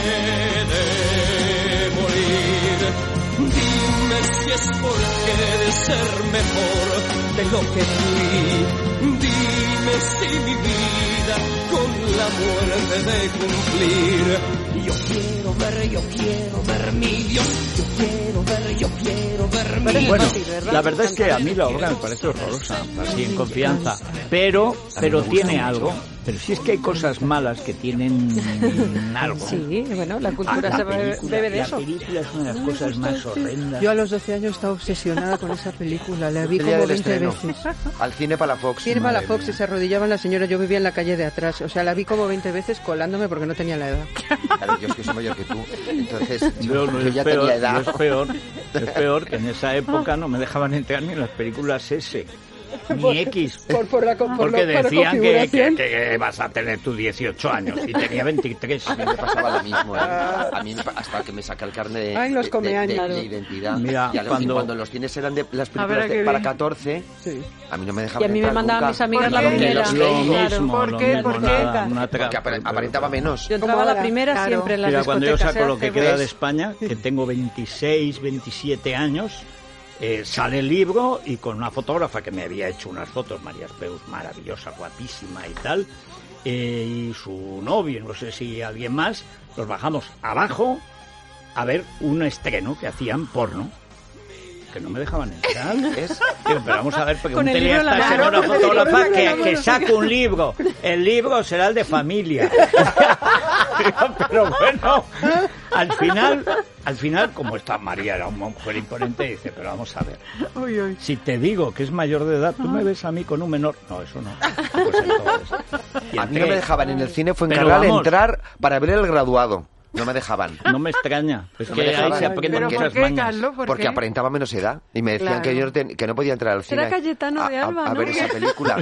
Speaker 10: Dime si es porque he de ser mejor de lo que fui. Dime si mi vida con la muerte de cumplir. Yo quiero ver mi Dios. Yo quiero ver mi Dios.
Speaker 4: Bueno, la verdad es que a mí la obra me parece horrorosa, así en confianza, pero tiene algo. Pero sí es que hay cosas malas que tienen algo.
Speaker 8: Sí, bueno, la cultura se bebe de eso.
Speaker 4: La película es una de las cosas más horrendas.
Speaker 7: Yo a los 12 años estaba obsesionada con esa película, la vi como 20 veces.
Speaker 5: Al cine para la Fox.
Speaker 7: Cine para la Fox y se arrodillaban las señoras, yo vivía en la calle de atrás, o sea, la vi como 20 veces colándome porque no tenía la edad.
Speaker 5: Claro, yo es que soy mayor que tú, entonces yo
Speaker 4: es
Speaker 5: ya tenía edad.
Speaker 4: Es peor que en esa época no me dejaban entrar ni en las películas S. Ni X, porque decían que vas a tener tus 18 años y tenía 23.
Speaker 5: A mí me pasaba lo mismo, a mí hasta que me saca el carnet de identidad.
Speaker 4: Mira,
Speaker 5: y cuando los cines eran de las películas para 14, a mí no me dejaban.
Speaker 8: Y a mí me mandaban mis amigas la primera.
Speaker 4: ¿Por qué?
Speaker 5: Porque aparentaba menos.
Speaker 8: Yo entraba la primera siempre en las discotecas.
Speaker 4: Cuando yo saco lo que queda de España, que tengo 26, 27 años, sale el libro y con una fotógrafa que me había hecho unas fotos, María Espeus, maravillosa, guapísima y tal, y su novio, no sé si alguien más, nos bajamos abajo a ver un estreno que hacían porno, que no me dejaban entrar. Pero vamos a ver, porque un tenía señora fotógrafa que saca un libro. El libro será el de familia. Pero bueno, al final, como esta María era una mujer imponente, dice, pero vamos a ver. Si te digo que es mayor de edad, ¿tú me ves a mí con un menor? No, eso no. Pues entonces,
Speaker 5: a mí no me dejaban en el cine, fue encargar entrar para ver El Graduado. No me dejaban.
Speaker 4: No me extraña. Es que ahí se aprenden muchas mañas.
Speaker 5: Porque aparentaba menos edad. Y me decían que no podía entrar al cine.
Speaker 8: Era Cayetano de Alba,
Speaker 5: a ver esa película.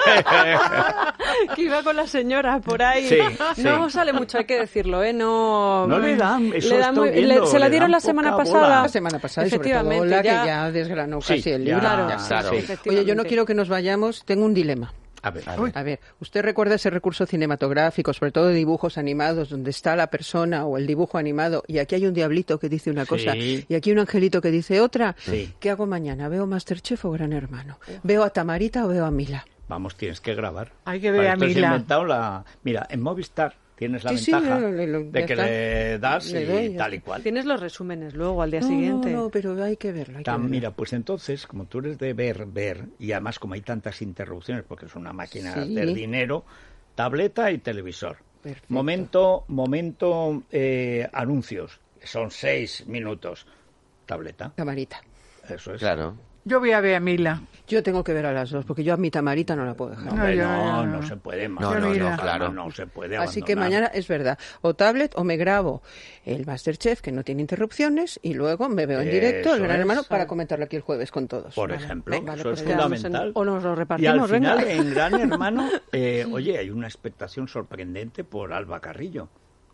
Speaker 8: Que iba con la señora por ahí.
Speaker 4: Sí.
Speaker 8: No sale mucho, hay que decirlo, ¿eh? No
Speaker 4: le dan.
Speaker 8: Se la dieron la semana pasada.
Speaker 7: La semana pasada, efectivamente. Sobre todo que ya desgranó casi el libro.
Speaker 8: Claro.
Speaker 7: Oye, yo no quiero que nos vayamos. Tengo un dilema.
Speaker 4: A ver,
Speaker 7: ¿usted recuerda ese recurso cinematográfico, sobre todo de dibujos animados, donde está la persona o el dibujo animado y aquí hay un diablito que dice una cosa y aquí un angelito que dice otra?
Speaker 4: Sí.
Speaker 7: ¿Qué hago mañana? ¿Veo Masterchef o Gran Hermano? ¿Veo a Tamarita o veo a Mila?
Speaker 4: Vamos, tienes que grabar.
Speaker 6: Hay que ver a Mila.
Speaker 4: Mira, en Movistar tienes la ventaja de que le das y tal y cual.
Speaker 8: Tienes los resúmenes luego al día siguiente.
Speaker 7: No, pero hay que verlo.
Speaker 4: Mira, pues entonces, como tú eres de ver, y además como hay tantas interrupciones, porque es una máquina de hacer dinero, tableta y televisor.
Speaker 7: Perfecto.
Speaker 4: Momento, anuncios, son 6 minutos. Tableta.
Speaker 7: Tamarita.
Speaker 4: Eso es.
Speaker 5: Claro.
Speaker 6: Yo voy a ver a Mila.
Speaker 7: Yo tengo que ver a las dos, porque yo a mi Tamarita no la puedo dejar.
Speaker 4: No se puede más.
Speaker 5: Claro.
Speaker 4: No se puede
Speaker 7: Así
Speaker 4: abandonar.
Speaker 7: que mañana, es verdad, o tablet o me grabo el Masterchef, que no tiene interrupciones, y luego me veo en directo el Gran Hermano para comentarlo aquí el jueves con todos.
Speaker 4: Por ejemplo,
Speaker 7: Vale,
Speaker 4: eso
Speaker 7: pues
Speaker 4: es
Speaker 7: ya
Speaker 4: fundamental.
Speaker 8: O nos lo
Speaker 4: Y
Speaker 8: repartimos,
Speaker 4: al final,
Speaker 8: venga.
Speaker 4: en Gran Hermano, oye, hay una expectación sorprendente por Alba Carrillo.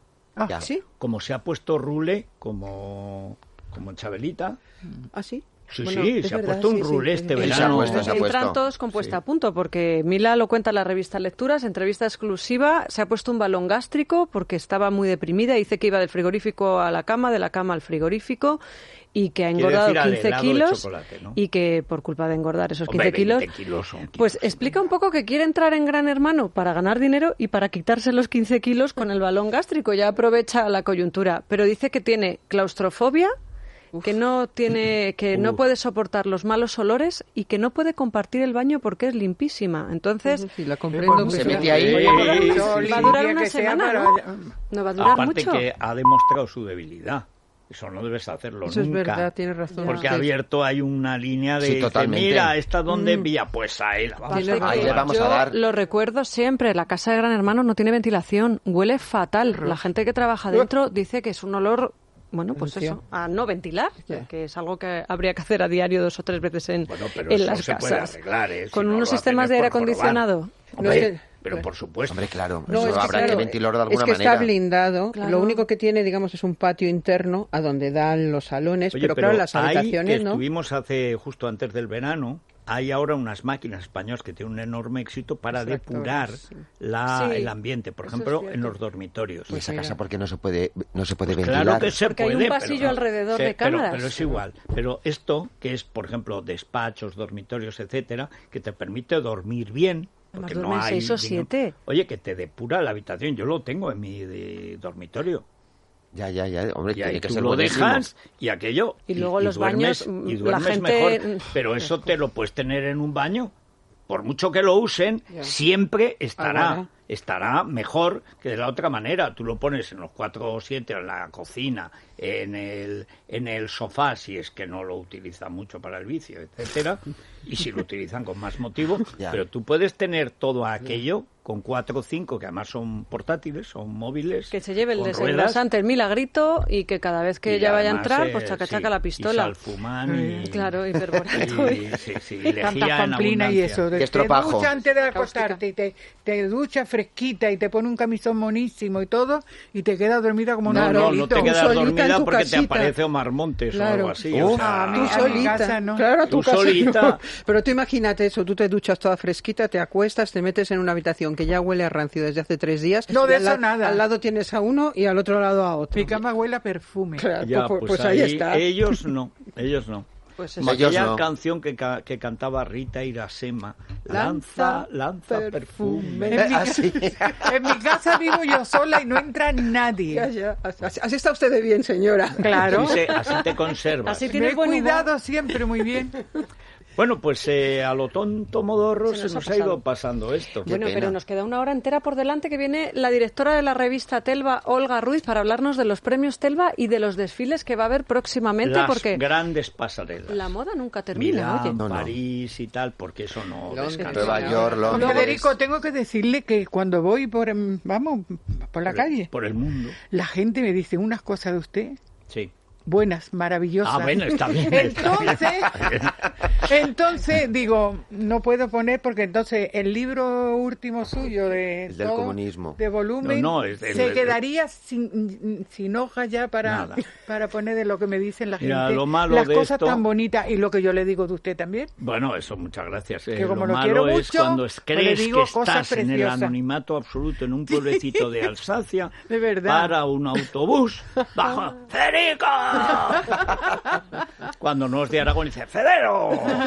Speaker 5: Ya.
Speaker 7: ¿Sí?
Speaker 4: Como se ha puesto Rule como Chabelita.
Speaker 7: ¿Ah, sí?
Speaker 4: Sí,
Speaker 7: Bueno,
Speaker 4: sí,
Speaker 7: es
Speaker 4: se ha
Speaker 7: verdad,
Speaker 4: puesto un
Speaker 7: sí,
Speaker 4: Rule
Speaker 7: sí.
Speaker 4: este
Speaker 5: Se ha
Speaker 4: verano.
Speaker 5: puesto, se ha puesto.
Speaker 8: Entran todos con puesta a punto, porque Mila lo cuenta en la revista Lecturas, entrevista exclusiva, se ha puesto un balón gástrico porque estaba muy deprimida, dice que iba del frigorífico a la cama, de la cama al frigorífico, y que ha
Speaker 4: Quiere
Speaker 8: engordado
Speaker 4: decir al
Speaker 8: 15
Speaker 4: helado de
Speaker 8: kilos,
Speaker 4: chocolate, ¿no?
Speaker 8: y que por culpa de engordar esos 15
Speaker 4: Hombre,
Speaker 8: kilos...
Speaker 4: 20 kilos son kilos,
Speaker 8: Pues
Speaker 4: hombre.
Speaker 8: explica un poco que quiere entrar en Gran Hermano para ganar dinero y para quitarse los 15 kilos con el balón gástrico, ya aprovecha la coyuntura, pero dice que tiene claustrofobia, que no puede soportar los malos olores y que no puede compartir el baño porque es limpísima. Entonces,
Speaker 7: Sí, la comprendo.
Speaker 5: Se
Speaker 7: que
Speaker 5: mete
Speaker 7: sea-
Speaker 5: ahí.
Speaker 8: va a durar una semana, ¿no? No va a durar
Speaker 4: Aparte
Speaker 8: mucho.
Speaker 4: que ha demostrado su debilidad. Eso no debes hacerlo
Speaker 7: Eso es
Speaker 4: nunca.
Speaker 7: verdad, tienes razón.
Speaker 4: Porque
Speaker 7: Sí.
Speaker 4: ha abierto ahí una línea de...
Speaker 5: Sí,
Speaker 4: dice,
Speaker 5: totalmente.
Speaker 4: mira, ¿esta dónde envía? Pues ahí la vamos
Speaker 8: Aparte
Speaker 4: a
Speaker 8: que
Speaker 5: Ahí le vamos a
Speaker 8: yo
Speaker 5: dar.
Speaker 8: lo recuerdo siempre, la casa de Gran Hermano no tiene ventilación, huele fatal. La gente que trabaja dentro dice que es un olor, bueno, pues eso, a no ventilar, que es algo que habría que hacer a diario 2 o 3 veces en
Speaker 4: pero
Speaker 8: en
Speaker 4: eso
Speaker 8: las
Speaker 4: se puede
Speaker 8: casas.
Speaker 4: arreglar, si
Speaker 8: Con
Speaker 4: no
Speaker 8: unos
Speaker 4: lo
Speaker 8: sistemas
Speaker 4: hacen
Speaker 8: de
Speaker 4: es
Speaker 8: aire
Speaker 4: por jorobar.
Speaker 8: acondicionado.
Speaker 4: Hombre,
Speaker 7: No, es que-
Speaker 4: pero por supuesto.
Speaker 5: Hombre, claro.
Speaker 7: No,
Speaker 5: eso
Speaker 7: es que,
Speaker 5: habrá que
Speaker 7: claro,
Speaker 5: ventilarlo de alguna
Speaker 7: es que
Speaker 5: manera.
Speaker 7: está blindado.
Speaker 8: Claro.
Speaker 7: Lo único que tiene, digamos, es un patio interno a donde dan los salones,
Speaker 4: Oye,
Speaker 7: pero claro, las
Speaker 4: ahí
Speaker 7: habitaciones
Speaker 4: que
Speaker 7: no.
Speaker 4: estuvimos justo antes del verano, hay ahora unas máquinas españolas que tienen un enorme éxito para
Speaker 7: Exacto,
Speaker 4: depurar
Speaker 7: sí.
Speaker 4: el ambiente, por
Speaker 7: Eso es
Speaker 4: ejemplo,
Speaker 7: cierto.
Speaker 4: en los dormitorios.
Speaker 5: ¿Y esa
Speaker 7: mira.
Speaker 5: casa por qué no se puede ventilar?
Speaker 4: Claro que se
Speaker 8: Porque hay
Speaker 4: puede,
Speaker 8: un pasillo
Speaker 4: pero no.
Speaker 8: alrededor
Speaker 4: Sí,
Speaker 8: de cámaras.
Speaker 4: Pero es igual. Pero esto, que es, por ejemplo, despachos, dormitorios, etcétera, que te permite dormir bien.
Speaker 8: Además
Speaker 4: Porque no
Speaker 8: duermen
Speaker 4: hay
Speaker 8: 6 o 7.
Speaker 4: Oye, que te depura la habitación. Yo lo tengo en mi dormitorio.
Speaker 5: Ya. Hombre,
Speaker 4: Y ahí
Speaker 5: tiene que
Speaker 4: tú
Speaker 5: ser
Speaker 4: lo
Speaker 5: buenísimo.
Speaker 4: dejas y aquello.
Speaker 8: Y luego los
Speaker 4: duermes,
Speaker 8: baños,
Speaker 4: y
Speaker 8: la
Speaker 4: duermes
Speaker 8: gente-
Speaker 4: mejor. Pero eso te lo puedes tener en un baño. Por mucho que lo usen,
Speaker 7: Ya.
Speaker 4: siempre
Speaker 7: Ahora.
Speaker 4: estará mejor que de la otra manera. Tú lo pones en los 4 o 7, en la cocina, en el sofá, si es que no lo utilizan mucho para el vicio, etcétera, y si lo utilizan con más motivo.
Speaker 5: Ya.
Speaker 4: Pero tú puedes tener todo aquello con 4 o 5, que además son portátiles, son móviles.
Speaker 8: Que se lleve el
Speaker 4: con ruedas,
Speaker 8: desengrasante, el milagrito, y que cada vez que
Speaker 4: y
Speaker 8: ella vaya a
Speaker 4: además,
Speaker 8: entrar, pues chaca
Speaker 4: sí,
Speaker 8: chaca la
Speaker 4: y
Speaker 8: pistola.
Speaker 4: salfumán y...
Speaker 8: Claro, y perborato.
Speaker 4: Sí,
Speaker 6: Tanta
Speaker 4: lejía en
Speaker 6: pamplina y
Speaker 4: abundancia.
Speaker 6: eso.
Speaker 5: Qué
Speaker 6: Te
Speaker 5: estropajo.
Speaker 6: ducha antes de acostarte y te ducha fresquita y te pone un camisón monísimo y todo y te quedas dormida como un
Speaker 4: No, no
Speaker 6: angelito.
Speaker 4: te
Speaker 7: Tú
Speaker 4: quedas
Speaker 7: solita en
Speaker 4: dormida
Speaker 7: tu
Speaker 4: porque te
Speaker 7: casita.
Speaker 4: aparece Omar Montes o
Speaker 7: Claro.
Speaker 4: algo así.
Speaker 5: Uf.
Speaker 4: o sea,
Speaker 6: A mí-
Speaker 7: Tú
Speaker 6: a mi
Speaker 7: solita,
Speaker 6: casa no.
Speaker 7: claro, a tu
Speaker 4: Tú
Speaker 7: casa
Speaker 4: solita.
Speaker 7: no. Pero tú imagínate eso, tú te duchas toda fresquita, te acuestas, te metes en una habitación que ya huele a rancio desde hace 3 días.
Speaker 6: No, de
Speaker 7: y al
Speaker 6: eso nada.
Speaker 7: Al lado tienes a uno y al otro lado a otro.
Speaker 6: Mi cama huele a perfume.
Speaker 7: Claro,
Speaker 4: ya,
Speaker 7: pues ahí está.
Speaker 4: Ellos no.
Speaker 8: Pues
Speaker 4: Como
Speaker 5: Ellos
Speaker 4: aquella
Speaker 5: no.
Speaker 4: canción que cantaba Rita Irasema, lanza perfume.
Speaker 6: En mi,
Speaker 5: Así.
Speaker 6: en mi casa vivo yo sola y no entra nadie.
Speaker 7: Ya. Así está usted de bien, señora.
Speaker 6: Claro.
Speaker 4: Así te conservas.
Speaker 8: Así
Speaker 6: Me
Speaker 8: tienes
Speaker 6: he
Speaker 8: buen humor.
Speaker 6: cuidado siempre muy bien.
Speaker 4: Bueno, pues a lo tonto modorro
Speaker 8: Se
Speaker 4: se
Speaker 8: nos
Speaker 4: nos
Speaker 8: ha
Speaker 4: ha ido
Speaker 8: pasado.
Speaker 4: pasando esto.
Speaker 8: Bueno,
Speaker 5: pena.
Speaker 8: pero nos queda una hora entera por delante que viene la directora de la revista Telva, Olga Ruiz, para hablarnos de los premios Telva y de los desfiles que va a haber próximamente,
Speaker 4: Las
Speaker 8: porque
Speaker 4: grandes pasarelas.
Speaker 8: la moda nunca termina,
Speaker 4: Milán,
Speaker 8: oye.
Speaker 5: No.
Speaker 4: París y tal, porque eso no
Speaker 7: Londres.
Speaker 4: descansa.
Speaker 5: Nueva York,
Speaker 6: Don
Speaker 5: Londres.
Speaker 6: Federico, tengo que decirle que cuando voy por la calle,
Speaker 4: Por el mundo.
Speaker 6: la gente me dice unas cosas de usted
Speaker 4: Sí.
Speaker 6: buenas, maravillosas.
Speaker 4: Ah, bueno, está bien. está bien.
Speaker 6: Entonces digo, no puedo poner porque entonces el libro último suyo de
Speaker 5: El del
Speaker 6: todo,
Speaker 5: comunismo.
Speaker 6: de volumen
Speaker 4: No,
Speaker 6: se quedaría sin hoja ya
Speaker 4: Nada.
Speaker 6: para poner de lo que me dicen la
Speaker 4: Mira,
Speaker 6: gente,
Speaker 4: lo malo
Speaker 6: las
Speaker 4: de
Speaker 6: cosas
Speaker 4: esto-
Speaker 6: tan bonitas y lo que yo le digo de usted también.
Speaker 4: Bueno, eso, muchas gracias.
Speaker 6: Que como
Speaker 4: lo
Speaker 6: lo quiero
Speaker 4: malo es
Speaker 6: mucho,
Speaker 4: cuando
Speaker 6: pues
Speaker 4: crees
Speaker 6: le
Speaker 4: que
Speaker 6: digo cosas
Speaker 4: estás en el
Speaker 6: preciosas.
Speaker 4: anonimato absoluto en un pueblecito de Alsacia,
Speaker 6: De verdad.
Speaker 4: para un autobús, bajo, ¡Federico! Cuando no es de Aragón, dice, ¡Federo!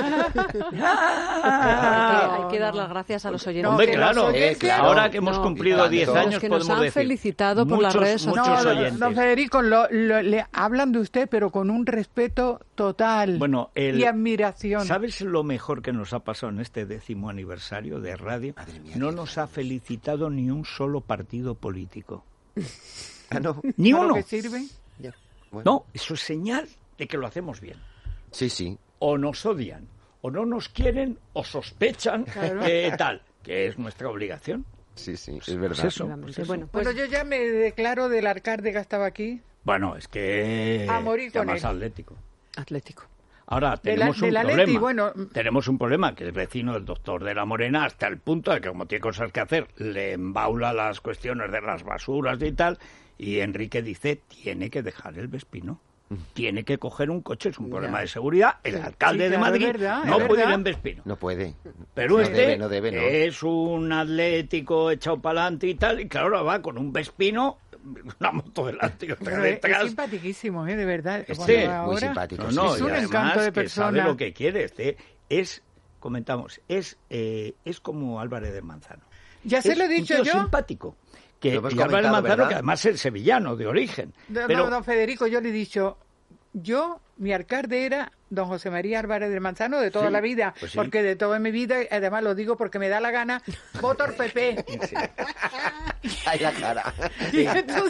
Speaker 8: Hay que dar las gracias a los oyentes.
Speaker 4: Hombre,
Speaker 6: que los
Speaker 4: claro,
Speaker 6: oyentes-
Speaker 5: claro.
Speaker 4: ahora que hemos
Speaker 8: No,
Speaker 4: cumplido
Speaker 5: y
Speaker 4: 10
Speaker 5: tanto.
Speaker 4: años,
Speaker 8: Los que nos
Speaker 4: podemos
Speaker 8: han
Speaker 4: decir,
Speaker 8: felicitado por las redes
Speaker 4: muchos
Speaker 8: sociales.
Speaker 4: oyentes.
Speaker 6: Don Federico, le hablan de usted, pero con un respeto total
Speaker 4: Bueno,
Speaker 6: y admiración.
Speaker 4: ¿Sabes lo mejor que nos ha pasado en este 10º aniversario de radio?
Speaker 5: Madre mía,
Speaker 4: No
Speaker 5: qué
Speaker 4: nos ha felicitado ni un solo partido político.
Speaker 5: Ah, no.
Speaker 4: Ni
Speaker 6: ¿Para lo
Speaker 4: uno.
Speaker 6: que sirve?
Speaker 5: Ya. Bueno.
Speaker 4: No, eso es señal de que lo hacemos bien.
Speaker 5: Sí.
Speaker 4: O nos odian. o no nos quieren o sospechan tal, que es nuestra obligación.
Speaker 5: Sí, es verdad.
Speaker 4: Pues eso.
Speaker 6: Bueno, yo ya me declaro del alcalde que estaba aquí.
Speaker 4: Bueno, es que
Speaker 6: a morir con
Speaker 4: más
Speaker 6: él.
Speaker 7: Atlético.
Speaker 4: Ahora, tenemos un problema.
Speaker 6: Atleti, bueno.
Speaker 4: Tenemos un problema, que es vecino del doctor de la Morena, hasta el punto de que, como tiene cosas que hacer, le embaula las cuestiones de las basuras y tal, y Enrique dice, tiene que dejar el Vespino. Tiene que coger un coche, es un problema de seguridad. El alcalde de Madrid no puede ir en Vespino.
Speaker 5: No puede.
Speaker 4: Pero
Speaker 5: no debe.
Speaker 4: Es un atlético echado para adelante y tal, y claro, ahora va con un Vespino, una moto delante y otra detrás.
Speaker 6: Es simpaticísimo, de verdad.
Speaker 5: Muy simpático.
Speaker 4: No,
Speaker 6: es un encanto de persona.
Speaker 4: Sabe lo que quiere. Comentamos, es como Álvarez del Manzano.
Speaker 6: Ya se lo he dicho yo.
Speaker 4: Simpático. Y Álvarez del Manzano, ¿verdad? Que además es sevillano de origen.
Speaker 6: No, don Federico, yo le he dicho, mi alcalde era don José María Álvarez del Manzano de toda la vida,
Speaker 4: pues
Speaker 6: porque de toda mi vida, además lo digo porque me da la gana, voto al PP.
Speaker 5: Ay, la cara.
Speaker 6: Y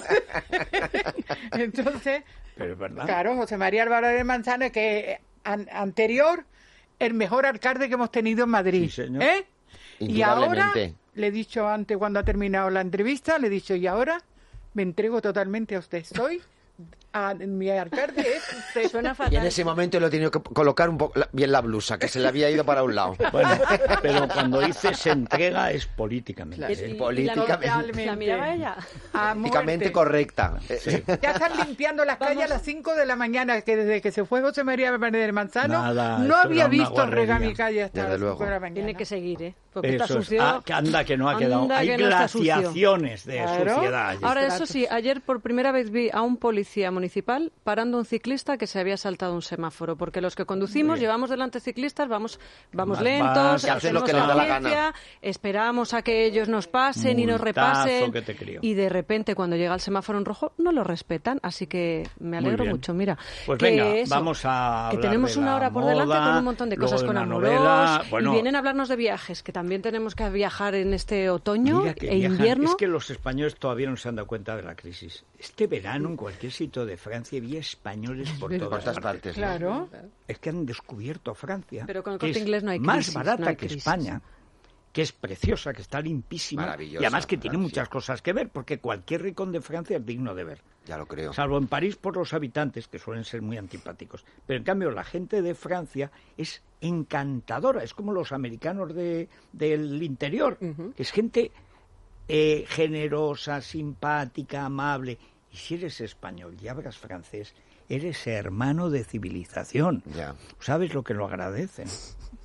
Speaker 6: entonces,
Speaker 4: pero es verdad.
Speaker 6: Claro, José María Álvarez del Manzano, que anterior, el mejor alcalde que hemos tenido en Madrid.
Speaker 4: Sí, señor.
Speaker 6: Y ahora, le he dicho antes, cuando ha terminado la entrevista, le he dicho, y ahora me entrego totalmente a usted. Mi alcalde es usted.
Speaker 8: Suena fatal.
Speaker 5: Y en ese momento le he tenido que colocar un poco bien la blusa, que se le había ido para un lado.
Speaker 4: Bueno, pero cuando dice se entrega es políticamente.
Speaker 5: Es políticamente.
Speaker 8: ¿La miraba ella?
Speaker 5: Políticamente correcta.
Speaker 4: Sí.
Speaker 6: Ya están limpiando las calles a las 5 de la mañana, que desde que se fue José María Álvarez del Manzano, no había visto regar mi calle hasta las 5 de la mañana.
Speaker 8: Tiene que seguir, porque está
Speaker 4: Eso
Speaker 8: sucio.
Speaker 4: que anda que no ha quedado. Hay glaciaciones de suciedad allí.
Speaker 8: Ahora, eso sí, ayer por primera vez vi a un policía municipal parando a un ciclista que se había saltado un semáforo, porque los que conducimos llevamos delante ciclistas, vamos lentos, hacemos paciencia, esperamos a que ellos nos pasen y nos repasen, y de repente cuando llega el semáforo en rojo no lo respetan, así que me alegro mucho. Mira,
Speaker 4: pues
Speaker 8: que
Speaker 4: venga,
Speaker 8: eso,
Speaker 4: vamos a
Speaker 8: que
Speaker 4: hablar
Speaker 8: tenemos
Speaker 4: de
Speaker 8: una hora por
Speaker 4: moda,
Speaker 8: delante con un montón de cosas con Amorós, y vienen a hablarnos de viajes, que también tenemos que viajar en este otoño invierno.
Speaker 4: Es que los españoles todavía no se han dado cuenta de la crisis. Este verano en cualquier sitio de Francia había españoles por todas partes.
Speaker 6: Claro.
Speaker 4: Es que han descubierto Francia,
Speaker 8: pero con el
Speaker 4: que
Speaker 8: Corte Inglés no hay
Speaker 4: más
Speaker 8: crisis,
Speaker 4: barata
Speaker 8: no hay
Speaker 4: que
Speaker 8: crisis.
Speaker 4: España, que es preciosa, que está limpísima, y además que tiene muchas cosas que ver, porque cualquier rincón de Francia es digno de ver.
Speaker 5: Ya lo creo.
Speaker 4: Salvo en París por los habitantes, que suelen ser muy antipáticos. Pero en cambio la gente de Francia es encantadora, es como los americanos del interior, que es gente generosa, simpática, amable. Y si eres español y hablas francés, eres hermano de civilización.
Speaker 5: Ya.
Speaker 4: ¿Sabes lo que lo agradecen?